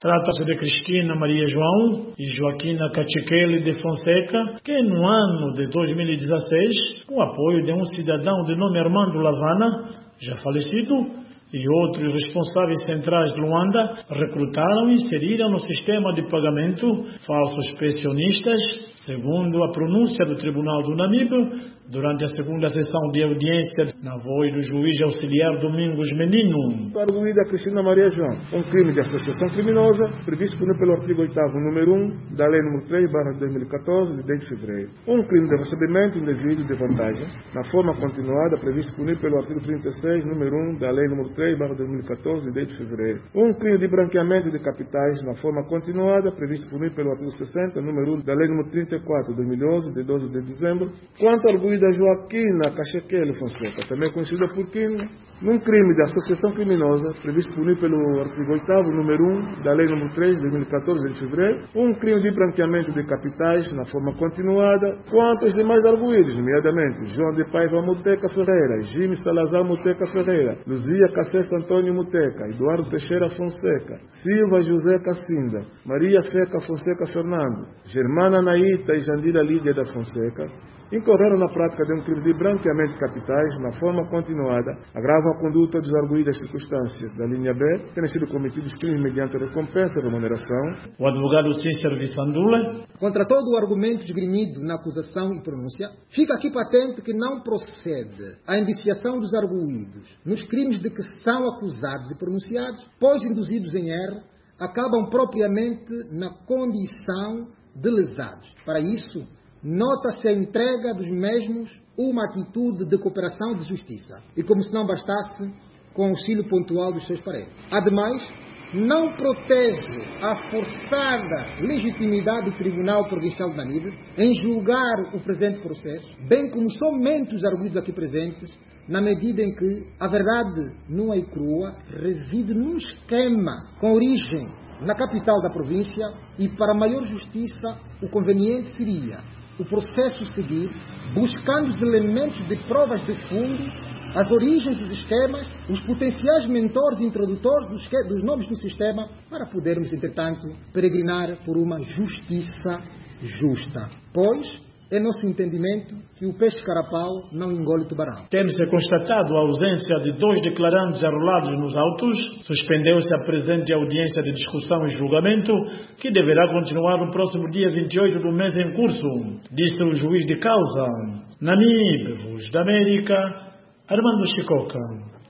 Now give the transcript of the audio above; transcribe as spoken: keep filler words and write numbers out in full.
Trata-se de Cristina Maria João e Joaquina Cachiquele de Fonseca, que no ano de dois mil e dezesseis, com o apoio de um cidadão de nome Armando Lavana, já falecido, e outros responsáveis centrais de Luanda, recrutaram e inseriram no sistema de pagamento falsos pensionistas, segundo a pronúncia do Tribunal do Namibe, durante a segunda sessão de audiência, na voz do juiz auxiliar Domingos Menino. Arguída Cristina Maria João, um crime de associação criminosa, previsto pelo artigo oitavo, número um, da Lei número três, barra dois mil e catorze, de dez de fevereiro. Um crime de recebimento indevido de vantagem, na forma continuada, previsto pelo artigo trinta e seis, número um, da Lei número três, barra dois mil e catorze, de dez de fevereiro. Um crime de branqueamento de capitais, na forma continuada, previsto pelo artigo sessenta, número um, da Lei número trinta e quatro, de dois mil e onze, de doze de dezembro. Quanto ao arguída Joaquina Cachiquele Fonseca, também conhecida por Quina, num crime de associação criminosa, previsto pelo artigo oitavo, número um, da Lei número três, de dois mil e catorze, de fevereiro, um crime de branqueamento de capitais, na forma continuada, quanto aos demais arguídos, nomeadamente João de Paiva Muteca Ferreira, Jimmy Salazar Muteca Ferreira, Luzia Cassés Antônio Muteca, Eduardo Teixeira Fonseca, Silva José Cassinda, Maria Feca Fonseca Fernando, Germana Naíta e Jandira Lídia da Fonseca, incorreram na prática de um crime de branqueamento de capitais, na forma continuada, agravam a conduta dos arguídas circunstâncias da linha B, terem sido cometidos crimes mediante recompensa e remuneração. O advogado Cícero Vissandula. Contra todo o argumento esgrimido na acusação e pronúncia, fica aqui patente que não procede a indiciação dos arguídos nos crimes de que são acusados e pronunciados, pois induzidos em erro, acabam propriamente na condição de lesados. Para isso, nota-se a entrega dos mesmos uma atitude de cooperação de justiça e, como se não bastasse, com auxílio pontual dos seus parentes. Ademais, não protege a forçada legitimidade do Tribunal Provincial de Namibe em julgar o presente processo, bem como somente os arguidos aqui presentes, na medida em que a verdade nua e crua reside num esquema com origem na capital da província e, para maior justiça, o conveniente seria o processo seguir, buscando os elementos de provas de fundo, as origens dos esquemas, os potenciais mentores e introdutores dos, dos nomes do sistema, para podermos, entretanto, peregrinar por uma justiça justa. Pois, é nosso entendimento que o peixe-carapau não engole tubarão. Tendo-se constatado a ausência de dois declarantes arrolados nos autos, suspendeu-se a presente audiência de discussão e julgamento, que deverá continuar no próximo dia vinte e oito do mês em curso, disse o juiz de causa. Namibe, Voz da América, Armando Chicoca.